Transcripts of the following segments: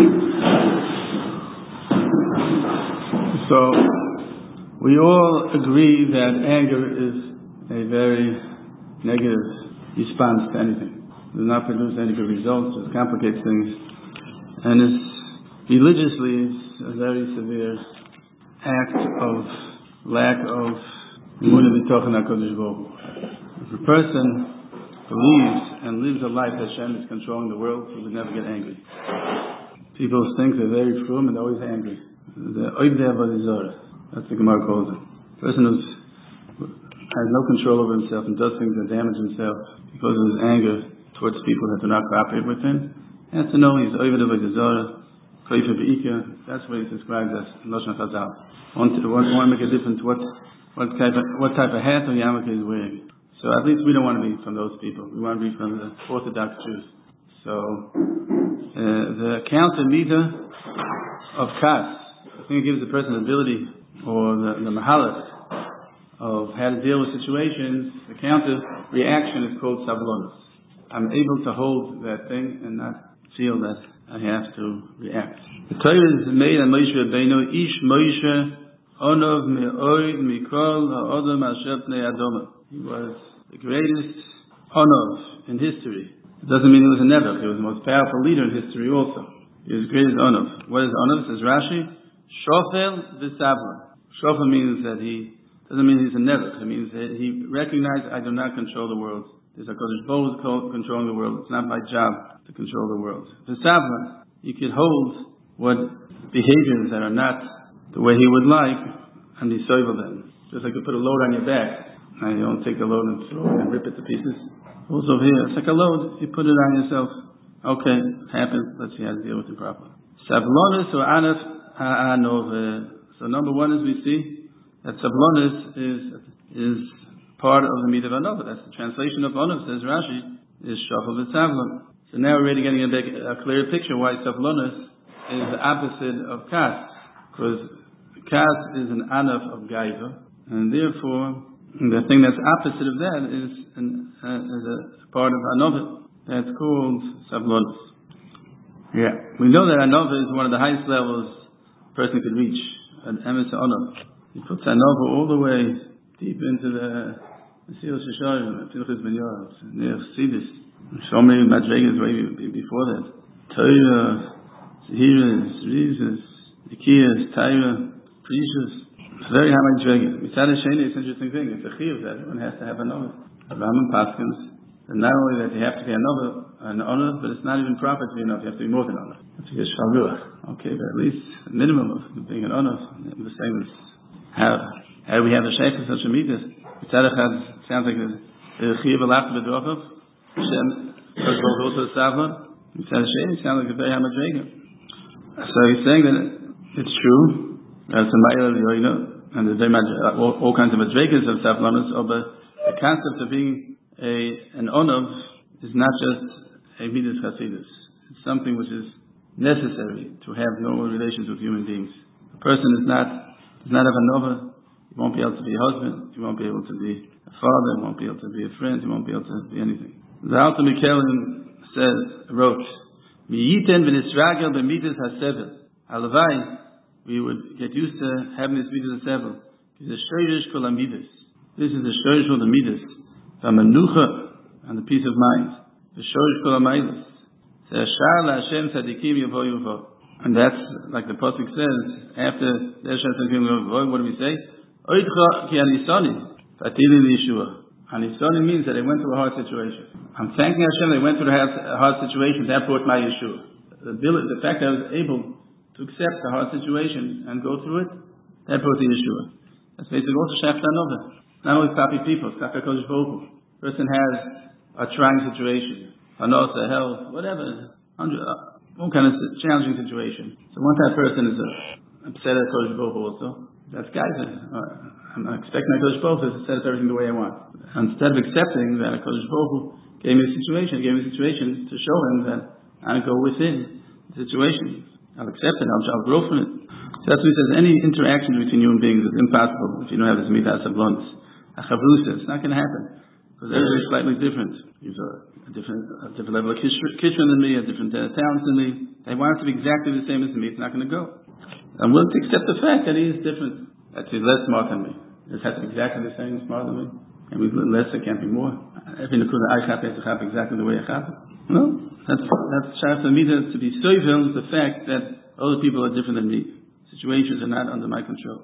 So, we all agree that anger is a very negative response to anything. It does not produce any good results, it complicates things, and religiously it's a very severe act of lack of emunah b'tochen HaKadosh Baruch Hu. If a person believes and lives a life that Hashem is controlling the world, he would never get angry. People think they're very frum and they're always angry. The oivdei avodah, that's the Gemara calls it. A person who has no control over himself and does things that damage himself because of his anger towards people that do not cooperate with him, has to know he's oivdei avodah, koifer be'ika. That's what he describes as Lashon Chazal. Want to make a difference what type of hat or yarmulke he's wearing. So at least we don't want to be from those people. We want to be from the Orthodox Jews. So the counter meter of kas, I think it gives the person the ability, or the mahalach of how to deal with situations. The counter reaction is called sablonos. I'm able to hold that thing and not feel that I have to react. The Torah is made on Moshe Rabbeinu, Ish Moshe Onov Me'oid Mikol Ha'odom Asher Pnei Adoma. He was the greatest Onov in history. It doesn't mean he was a Nebuch. He was the most powerful leader in history also. He was the greatest Onov. What is Onov? Says Rashi, Shofel V'Savla. Shofel means that doesn't mean he's a Nebuch. It means that he recognized, I do not control the world. There's a Kodesh Baruch Hu controlling the world. It's not my job to control the world. V'Savla, you can hold what behaviors that are not the way he would like and disable them. Just like you put a load on your back and you don't take the load and throw it and rip it to pieces. Also here, it's like a load, you put it on yourself. Okay, it happened, let's see how to deal with it properly. Sablonis or Anaf Ha'anov. So number one is we see that Sablonis is part of the Midah of Anov. That's the translation of Anov, says Rashi, is Shofel V'Savlon. So now we're really getting a clear picture why Sablonis is the opposite of Kas. Because Kas is an Anaf of Gaiva, and therefore the thing that's opposite of that is a part of Anova that's called Sablonis. Yeah, we know that Anova is one of the highest levels a person could reach, an Emes Anova. He puts Anova all the way deep into the Mesilas Yesharim, Pilchus Ben Yoel, near Chassidus. So many Madrigas way before that. Torah, Zehiras, Rizas, Nikiyas, Taira, Precious. It's very high Madriga. Mitzad Hasheni is an interesting thing. It's a chiyuv that everyone has to have Anova. Rambam Paskins, and not only that you have to be an honor, but it's not even proper to be enough. You have to be more than honor. You have to get Shalruah. Okay, but at least a minimum of being an honor. The same as how do we have a sheikh of such a mitzvah? Mitzad Echad sounds like the chiyuv alaf b'drochav. Hashem, first of all, also Savon. Mitzad Hasheni sounds like a very high Madriga. So he's saying that it's true. There's a ma'il yoyno. And there's all kinds of madrigas of Savlonis, but the concept of being an onav is not just a midas chasidus. It's something which is necessary to have normal relations with human beings. A person does not have a nova, he won't be able to be a husband, he won't be able to be a father, he won't be able to be a friend, he won't be able to be anything. The Alter Mikelen wrote, Miyiten v'nisragel b'midas hasevel. Halavai, we would get used to having this midas hasevel. It's a shoyrish kol midas. This is the shoyrish kol midas. V'manucha, and the peace of mind. The shoyrish kol midas. Se'ashar la'Hashem tzadikim yavo yuvo. And that's, like the pasuk says, after the Hashem tzadikim yavo, what do we say? Oidcha ki anisoni, fatili liyeshua. Anisoni means that they went through a hard situation. I'm thanking Hashem they went through a hard situation. That brought my Yeshua. The fact that I was able to accept the hard situation and go through it, that brought the Yeshua. That's basically also Shafta Nova. Not only copy people, copy Kodesh Baruch Hu. Person has a trying situation, anosa, health, whatever, all kind of challenging situation. So once that person is upset at Kodesh Baruch Hu also, that's Gaiva. I'm expecting that Kodesh Baruch Hu to set up everything the way I want. Instead of accepting that Kodesh Baruch Hu gave me a situation to show him that I go within the situation. I'll accept it, I'll grow from it. So that's what he says, any interaction between human beings is impossible if you don't have this midas sablonis. A chavrusa, it's not going to happen. Because everybody's slightly different. a different level of kitchen than me, a different talents than me. They want it to be exactly the same as me. It's not going to go. I'm willing to accept the fact that he is different, that he's less smart than me. It has to be exactly the same, smarter than me. And with less, it can't be more. Every nakuda I chap has to chap exactly the way I chap it. No, that's shayach to me to be soivel the fact that other people are different than me. Situations are not under my control.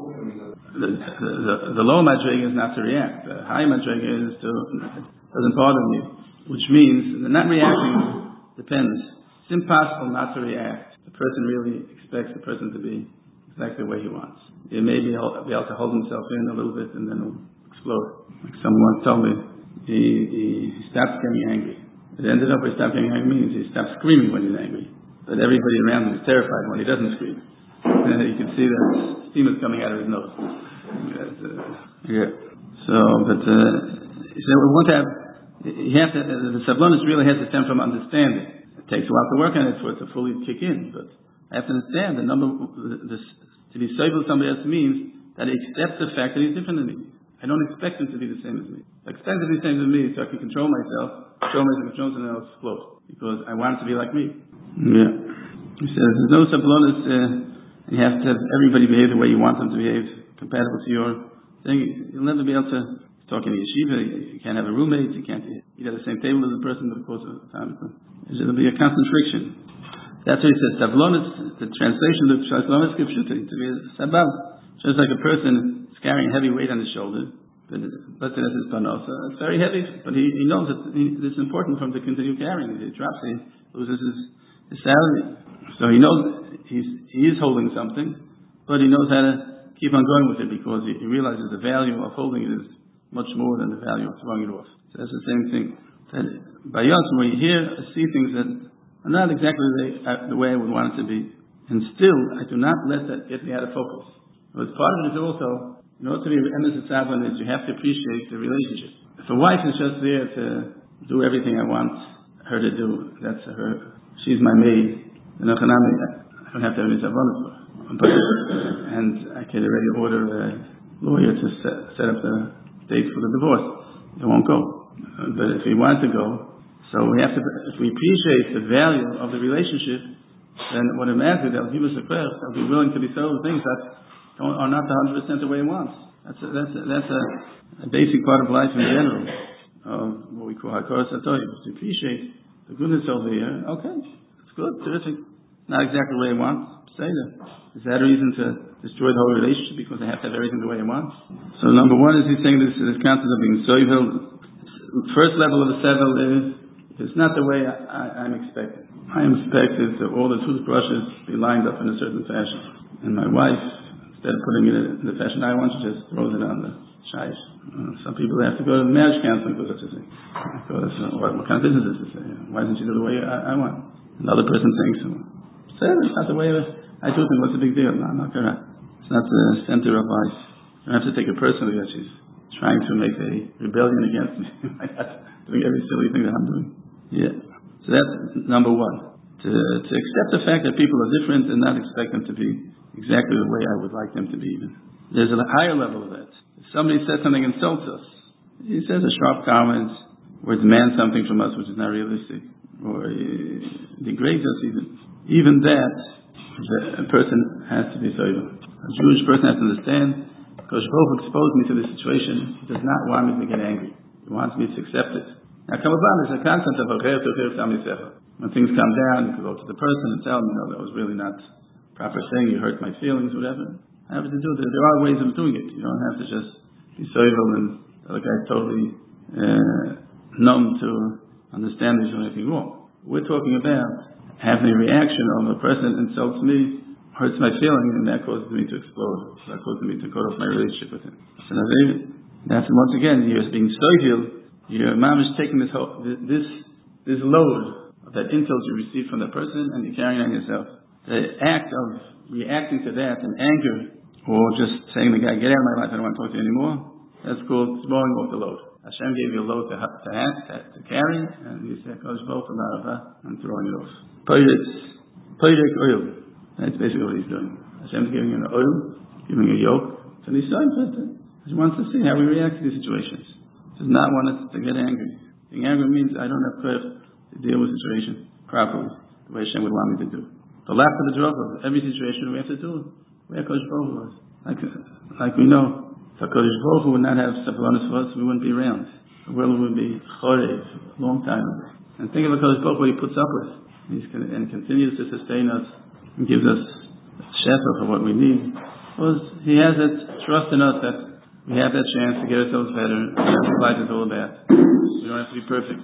The lower madrega is not to react. The high madrega is doesn't bother me, which means the not reacting depends. It's impossible not to react. The person really expects the person to be exactly the way he wants. He may be able to hold himself in a little bit and then he'll explode. Like someone told me, he stopped getting angry. It ended up with stopped getting angry means he stopped screaming when he's angry. But everybody around him is terrified when he doesn't scream. You can see that steam is coming out of his nose. So, but so we want to have. The sablonis really has to stem from understanding. It takes a while to work on it for it to fully kick in. But I have to understand to be sober with somebody else means that I accept the fact that he's different than me. I don't expect him to be the same as me. I expect him to be the same as me so I can control myself, control something else, float. Because I want him to be like me. Yeah. He says there's no sablonis. You have to have everybody behave the way you want them to behave, compatible to your thing. You'll never be able to talk in a yeshiva. You can't have a roommate. You can't eat at the same table as a person, but of course, it'll be a constant friction. That's what he says. Savlonis, the translation of Savlonis Kipshuta, to be a sabal. Just like a person is carrying heavy weight on his shoulder, but let's say that's his panosa. It's very heavy, but he knows that it's important for him to continue carrying it. He drops it, he loses his salary. So he knows he is holding something, but he knows how to keep on going with it because he realizes the value of holding it is much more than the value of throwing it off. So that's the same thing. That by us, when we see things that are not exactly the way I would want it to be, and still I do not let that get me out of focus. But part of it is also, in order to be emes tzavon, is you have to appreciate the relationship. If a wife is just there to do everything I want her to do, that's her. She's my maid. I don't have to have any tzavonot for her. And I can already order a lawyer to set up the date for the divorce. It won't go. But if we want to go, so we have to, if we appreciate the value of the relationship, then what it matters is they'll give us a prayer, they'll be willing to be sold things that are not 100% the way he wants. That's a basic part of life in general, of what we call hakaras hatoyv. To appreciate the goodness over here, okay, it's good, terrific. Not exactly the way I want, say that. Is that a reason to destroy the whole relationship because I have to have everything the way I want? So number one is he's saying this concept of being soivel. First level of the sevel is it's not the way I'm expecting. I am expected to all the toothbrushes be lined up in a certain fashion. And my wife, instead of putting it in the fashion I want, she just throws it on the shaysh. Some people have to go to marriage counseling because of such a thing. Because what kind of business is this? Why doesn't she do the way I want? Another person thinks, it's not the way I do things. What's the big deal? No, I'm not going to. It's not the center of life. You don't have to take it personally that she's trying to make a rebellion against me. Doing every silly thing that I'm doing. Yeah. So that's number one. To accept the fact that people are different and not expect them to be exactly the way I would like them to be even. There's a higher level of that. If somebody says something insults us, he says a sharp comment or demands something from us which is not realistic, or degrades us even that, a person has to be sober. A Jewish person has to understand, because Baruch exposed me to this situation, he does not want me to get angry. He wants me to accept it. Now, Kamaban, there's a concept of when things come down, you can go to the person and tell them, that was really not proper thing, you hurt my feelings, whatever. I have to do that. There are ways of doing it. You don't have to just be sober and the guy's totally numb to understand there's anything wrong. We're talking about having a reaction of a person insults me, hurts my feelings, and that causes me to explode. That causes me to cut off my relationship with him. So that's once again, you're being soivel. Your mom is taking this load of that insult you received from the person, and you're carrying it on yourself. The act of reacting to that in anger, or just saying to the guy, get out of my life, I don't want to talk to you anymore, that's called throwing off the load. Hashem gave you a load to carry, and you say, I'm throwing it off. Poirek oil. That's basically what he's doing. Hashem's giving you an oil, giving you a yoke, and he's starting to. He wants to see how we react to these situations. He does not want us to get angry. Being angry means I don't have courage to deal with the situation properly, the way Hashem would want me to do. The lack of the drop of every situation we have to do, where Kodesh Baruch Hu was. Like we know, if Kodesh Baruch Hu would not have Sabbanis for us, we wouldn't be around. The world would be chorev a long time ago. And think of Kodesh Baruch Hu, what He puts up with. And continues to sustain us and gives us shefa for what we need. Because He has that trust in us that we have that chance to get ourselves better. That's what life is all about. We don't have to be perfect.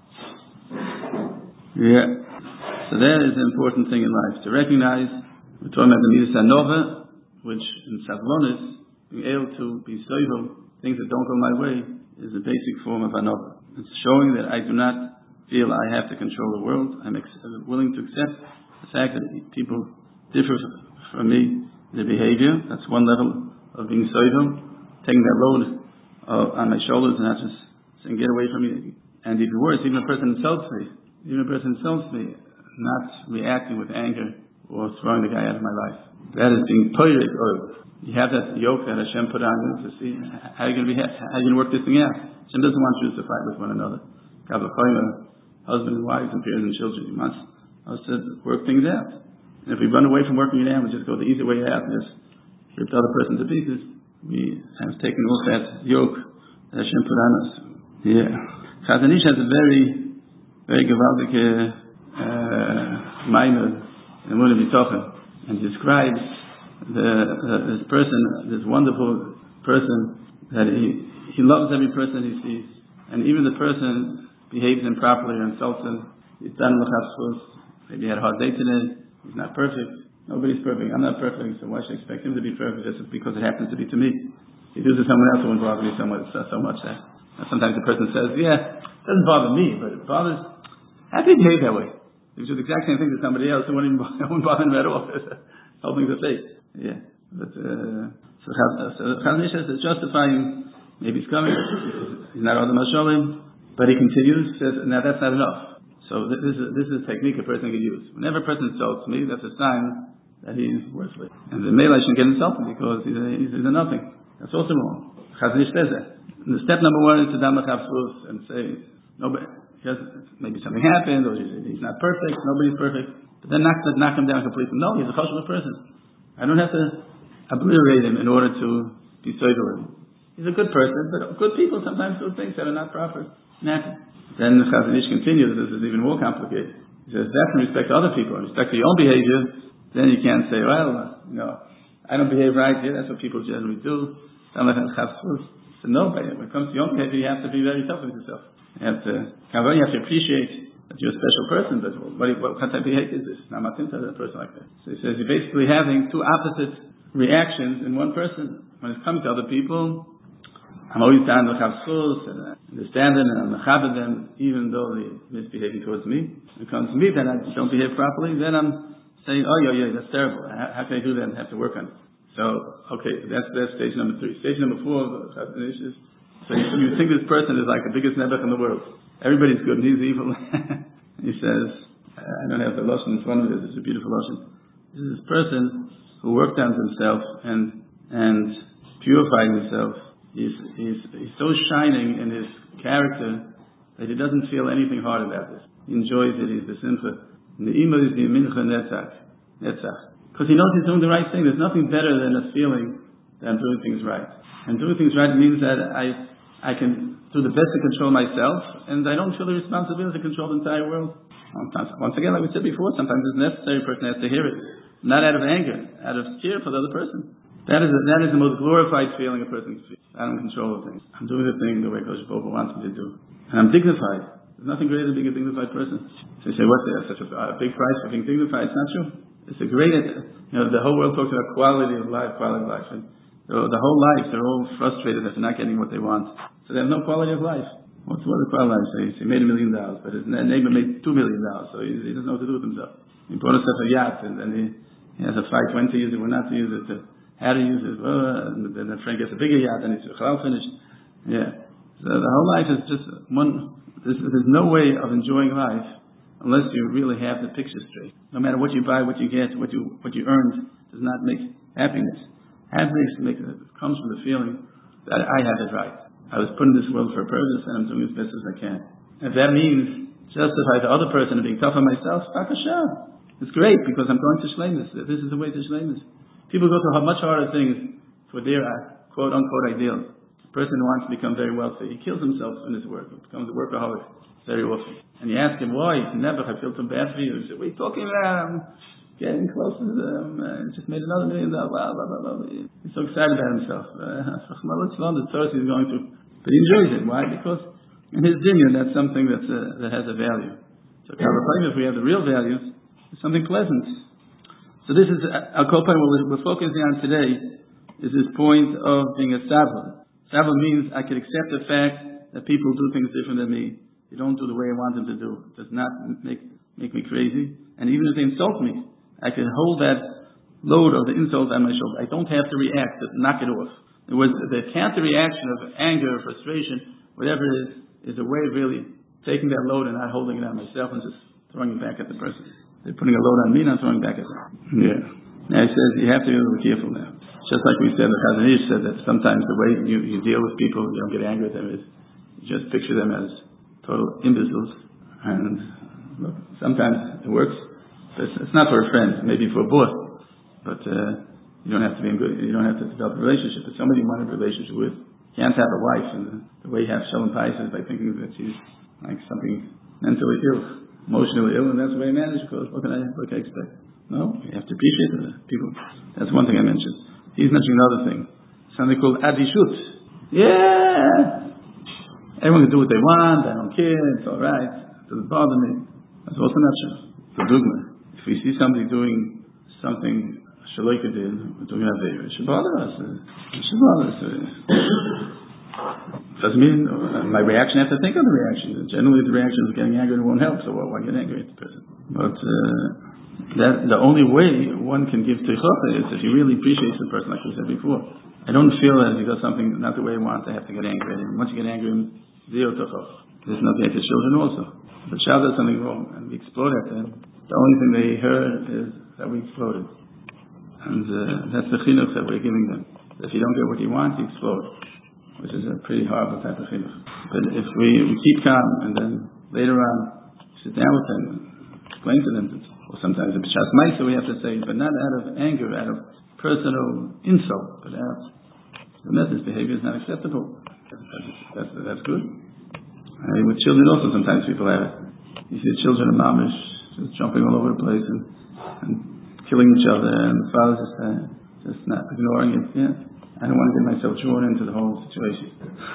Yeah. So that is an important thing in life. To recognize, we're talking about the Midas HaNova, which in Savlonis, being able to be soivel, things that don't go my way, is a basic form of Anova. It's showing that I do not feel I have to control the world. I'm willing to accept the fact that people differ from me in their behavior. That's one level of being soivel, taking that load on my shoulders and not just saying, get away from me. And even worse, even a person insults me, not reacting with anger or throwing the guy out of my life. That is being poired, or you have that yoke that Hashem put on you to see how you're going to work this thing out. Hashem doesn't want you to fight with one another. Husband and wives and parents and children. He wants us to work things out. And if we run away from working it out, we just go the easy way out and just rip the other person to pieces. We have taken off that yoke that Hashem put on us. Yeah. Chazon Ish has a very, very gewaldige Maimon in Emunah B'Tochen, and describes this person, this wonderful person, that he loves every person he sees, and even the person behaves improperly or insults him. He's done l'chafzus. Maybe he had a hard day today. He's not perfect. Nobody's perfect. I'm not perfect, so why should I expect him to be perfect just because it happens to be to me? If he does it to someone else, it won't bother me so much that. And sometimes the person says, yeah, it doesn't bother me, but it bothers. How can you behave that way? If you do the exact same thing to somebody else, it won't bother him at all. The whole thing's a fake. Yeah. But, so Chazon Ish is justifying, maybe he's coming, he's not Adam HaSholem, but he continues, says, now that's not enough. So this is a technique a person can use. Whenever a person insults me, that's a sign that he's worthless. And the male shouldn't get insulted because he's a nothing. That's also wrong. Chazon Ish says that. And the step number one is to dam l'chafzus and say, nobody, maybe something happened, or he's not perfect, nobody's perfect. But then knock him down completely. No, he's a choshev person. I don't have to obliterate him in order to be soivel. He's a good person, but good people sometimes do things that are not proper. Then the Chazon Ish continues, this is even more complicated. He says, that's in respect to other people. In respect to your own behavior, then you can't say, well, I don't behave right here, that's what people generally do. So no, when it comes to your own behavior, you have to be very tough with yourself. You have to appreciate that you're a special person, but what type of behavior is this? Not matim to a person like that. So he says, you're basically having two opposite reactions in one person. When it comes to other people, I'm always down with chavzus and understand them and I'm mechaber them, even though they're misbehaving towards me. When it comes to me, then I don't behave properly, then I'm saying, oh, yeah, that's terrible. How can I do that and have to work on it? So, okay, that's stage number 3. Stage number 4 of the issues. So you think this person is like the biggest nebuch in the world. Everybody's good and he's evil. He says, I don't have the lotion in front of me, this is a beautiful lotion. This is this person who worked on himself and purified himself. He's so shining in his character that he doesn't feel anything hard about this. He enjoys it, he's the simcha. And the ima is the mincha netzach. Because he knows he's doing the right thing. There's nothing better than a feeling that I'm doing things right. And doing things right means that I can do the best to control myself, and I don't feel the responsibility to control the entire world. Once again, like we said before, sometimes it's necessary, a person has to hear it. Not out of anger, out of fear for the other person. That is the most glorified feeling a person can feel. I'm in control of things. I'm doing the thing the way Kodesh Baruch Hu wants me to do. And I'm dignified. There's nothing greater than being a dignified person. So you say, what, there's such a big price for being dignified? It's not true. It's a great, the whole world talks about quality of life. And the whole life, they're all frustrated that they're not getting what they want. So they have no quality of life. What's the quality of life? He made $1 million, but his neighbor made $2 million, so he doesn't know what to do with himself. He bought himself a yacht, and then he has a fight when to use it, when not to use it, how to use it. And then the friend gets a bigger yacht, and he's finished. Yeah. So the whole life is just one. There's no way of enjoying life unless you really have the picture straight. No matter what you buy, what you get, what you earned, does not make happiness. Happiness comes from the feeling that I have it right. I was put in this world for a purpose, and I'm doing as best as I can. If that means justify the other person and being tough on myself, it's great because I'm going to shleimus. This is the way to shleimus. People go to much harder things for their quote-unquote ideals. A person who wants to become very wealthy, he kills himself in his work. He becomes a workaholic very often. And you ask him, why? He said, never, I feel too bad for you. He said, what are you talking about? I'm getting closer to them. Just made another $1 million. Blah, blah, blah, blah. He's so excited about himself. The Thursday he's going through. But he enjoys it. Why? Because in his dinner, that's something that has a value. So if we have the real values, it's something pleasant. So this is, I'll call point what we're focusing on today is this point of being a savla. Savla means I can accept the fact that people do things different than me. They don't do the way I want them to do. It does not make me crazy. And even if they insult me, I can hold that load of the insult on my shoulder. I don't have to react, to knock it off. In other words, the counter reaction of anger, frustration, whatever it is a way of really taking that load and not holding it on myself and just throwing it back at the person. They're putting a load on me, not throwing back at them. Yeah. Now he says you have to be a little careful now. Just like we said, the Chazon Ish said that sometimes the way you deal with people, you don't get angry with them, is you just picture them as total imbeciles. And look, sometimes it works. But it's not for a friend, maybe for a boss. But you don't have to be in good. You don't have to develop a relationship with somebody you want a relationship with. You can't have a wife, and the way you have Shalom Pais is by thinking that she's like something mentally ill, emotionally ill, and that's the way I manage. Because what can I expect? No, you have to appreciate the people. That's one thing I mentioned. He's mentioning another thing, something called adishut. Yeah, everyone can do what they want. I don't care. It's all right. It doesn't bother me. That's also not true. It's a dogma. If we see somebody doing something Shaloika did, we're talking about it should bother us. It should bother us. Doesn't mean my reaction. I have to think of the reaction. Generally, the reaction is getting angry and it won't help. So why get angry at the person? But that the only way one can give teichah is if he really appreciates the person, like we said before. I don't feel that if he does something not the way I want, I have to get angry at him. Once you get angry, zero teichah. There's nothing at the children also. If the child does something wrong and we explode at them, the only thing they heard is that we exploded. And that's the chinuch that we're giving them. If you don't get what you want, you explode. Which is a pretty horrible type of chinuch. But if we keep calm and then later on sit down with them and explain to them, or sometimes a b'shas ma'isa we have to say, but not out of anger, out of personal insult, but out of this behavior is not acceptable. That's good. With children also sometimes people have it. You see the children of mamish just jumping all over the place and killing each other, and the father's just not ignoring it. Yeah, I don't want to get myself drawn into the whole situation.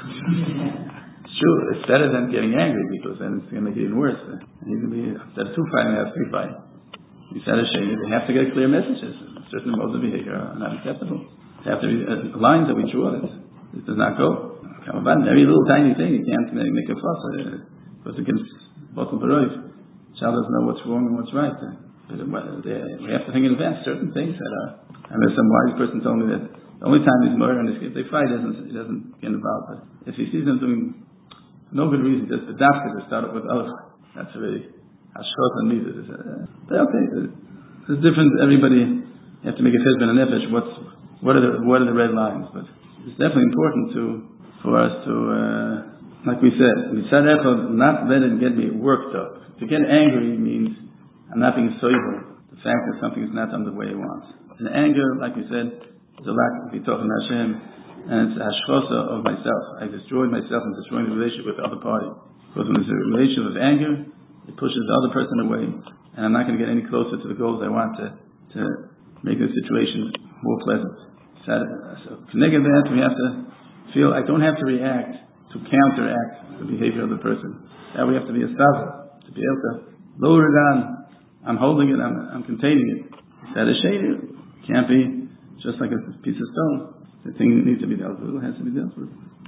It's true, it's better than getting angry because then it's going to make it even worse. You can be instead of two fighting, have three fighting. You said they have to get clear messages. Certain modes of behavior are not acceptable. There have to be lines that we draw. This does not go. Every little tiny thing you can't make a fuss because against both of the roads. Child doesn't know what's wrong and what's right. We have to think in advance certain things that are. And there's some wise person told me that the only time he's murder and if they fight, he doesn't get involved. But if he sees them doing no good reason, just the doctor to start up with other. That's really hashkot and midas. Okay, there's different. Everybody you have to make a husband and nefesh. What are the red lines? But it's definitely important for us to, like we said, not let it get me worked up. To get angry means I'm not being sober. The fact that something is not done the way I want. And anger, like we said, is a lack of bitochen Hashem, and it's a hashchosa of myself. I destroyed myself and destroying the relationship with the other party. Because when there's a relationship of anger, it pushes the other person away, and I'm not going to get any closer to the goals I want to make the situation more pleasant. So connected that, we have to feel I don't have to react to counteract the behavior of the person. Now we have to be a stavra, to be able to lower it on. I'm holding it, I'm containing it. That is shady. It can't be just like a piece of stone. The thing that needs to be dealt with has to be dealt with.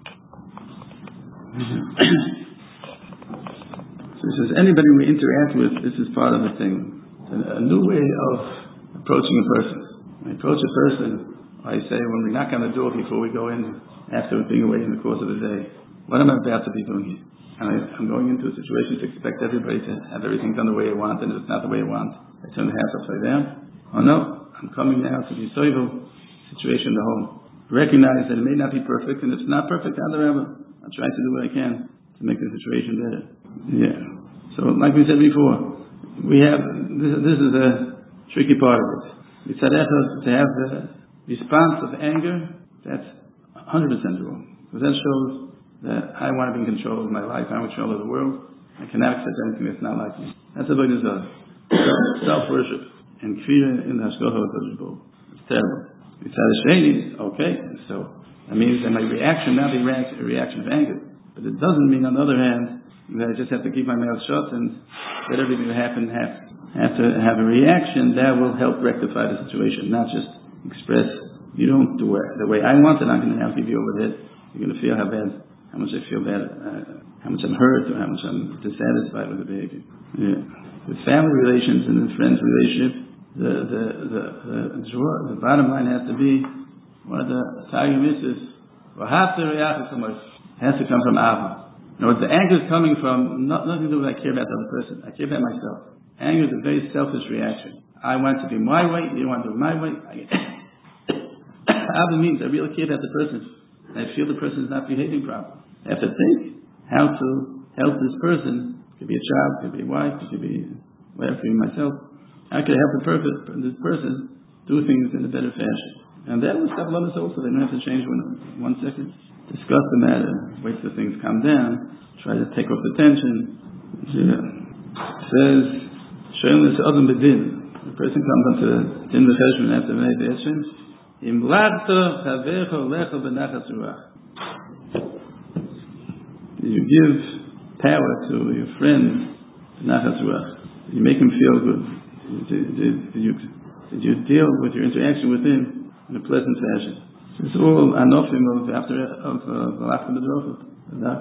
So he says, anybody we interact with, this is part of the thing. It's a new way of approaching a person. When I approach a person, I say, when we knock on the door before we go in, after being away in the course of the day, what am I about to be doing here? And I'm going into a situation to expect everybody to have everything done the way I want, and if it's not the way I want, I turn the house upside down. Oh no, I'm coming now to be soivel situation in the home. Recognize that it may not be perfect, and if it's not perfect, I'll try to do what I can to to make the situation better. Yeah. So, like we said before, we have this is a tricky part of it. We said to have the response of anger, that's 100% wrong. Because that shows that I want to be in control of my life, I want control of the world. I cannot accept anything that's not like me. That's a big desire. Self-worship and kfira in the hashgacha HaKadosh Baruch Hu. It's terrible. We said okay, so that means that my reaction now be a reaction of anger. But it doesn't mean, on the other hand, that I just have to keep my mouth shut and let everything that happen have to have a reaction that will help rectify the situation, not just express, you don't do it the way I want it, I'm going to now give you over there. You're going to feel how much I feel bad, how much I'm hurt, or how much I'm dissatisfied with the behavior. Yeah. With family relations and the friends relationship, the bottom line has to be one of the Targum mitzvahs. Has to come from Ava. In other words, the anger is coming from nothing to do with I care about the other person. I care about myself. Anger is a very selfish reaction. I want to be my way. You want to do it my way. Ava means I really care about the person. I feel the person is not behaving properly. I have to think how to help this person. It could be a child, it could be a wife, it could be whatever, myself. How can I help this person do things in a better fashion? And that was Kabbalah's also. They don't have to change one second. Discuss the matter, wait till things calm down, try to take off the tension. Yeah. It says, Shoyim Adam Bedin. The person comes up to Din B'Cheshbon after B'nai B'Eshem. Im lachto chavecho lecho b'nachas ruach. You give power to your friend b'nachas ruach. You make him feel good. Did you deal with your interaction with him in a pleasant fashion? It's all anofim of Malachim B'Drocha. So the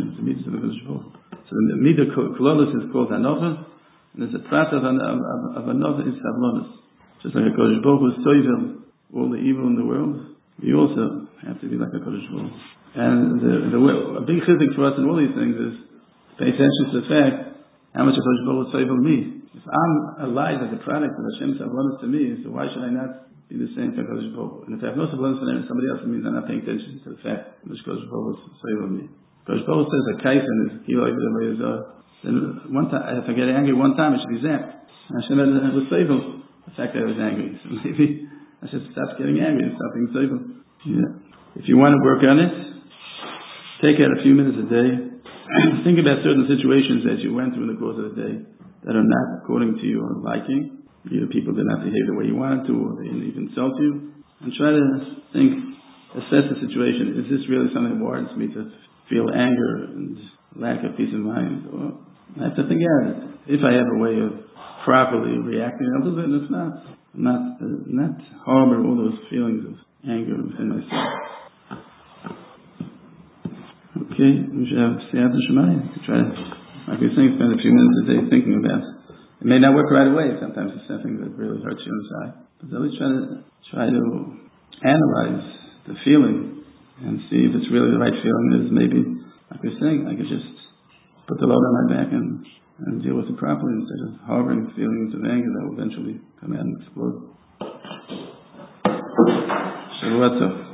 midah klolos is called anofim, and there's a prat of anofim is savlonis. Just like a Kodesh Baruch Hu soivel all the evil in the world, we also have to be like a Kodesh Baruch Hu. And a big chizuk for us in all these things is pay attention to the fact how much a Kodesh Baruch Hu soivel me. If I'm alive as a product of Hashem's savlonis to me, so why should I not be the same to Kodesh Baruch Hu? And if I have no savlonis for somebody else, it means I'm not paying attention to the fact that Kodesh Baruch Hu soivel me. Kodesh Baruch Hu says a kaisen is kilo then one time, if I get angry one time, it should be zapped. Hashem was soivel the fact that I was angry. So maybe I should stop getting angry and stop being soivel. Yeah. If you want to work on it, take out a few minutes a day. Think about certain situations that you went through in the course of the day that are not according to your liking. Either people did not behave the way you wanted to, or they even insult you. And try to assess the situation. Is this really something that warrants me to feel anger and lack of peace of mind? Or I have to think out it. If I have a way of properly reacting, I'll do it. And if not, not harbor all those feelings of anger within myself. Okay, we should have Siyata Shemayim. Try to, like we were saying, spend a few minutes a day thinking about it. It may not work right away. Sometimes it's something that really hurts you inside. But always try to analyze the feeling and see if it's really the right feeling. Is maybe, like we're saying, I could just put the load on my back and deal with it properly instead of harboring feelings of anger that will eventually come out and explode. Shavua tov.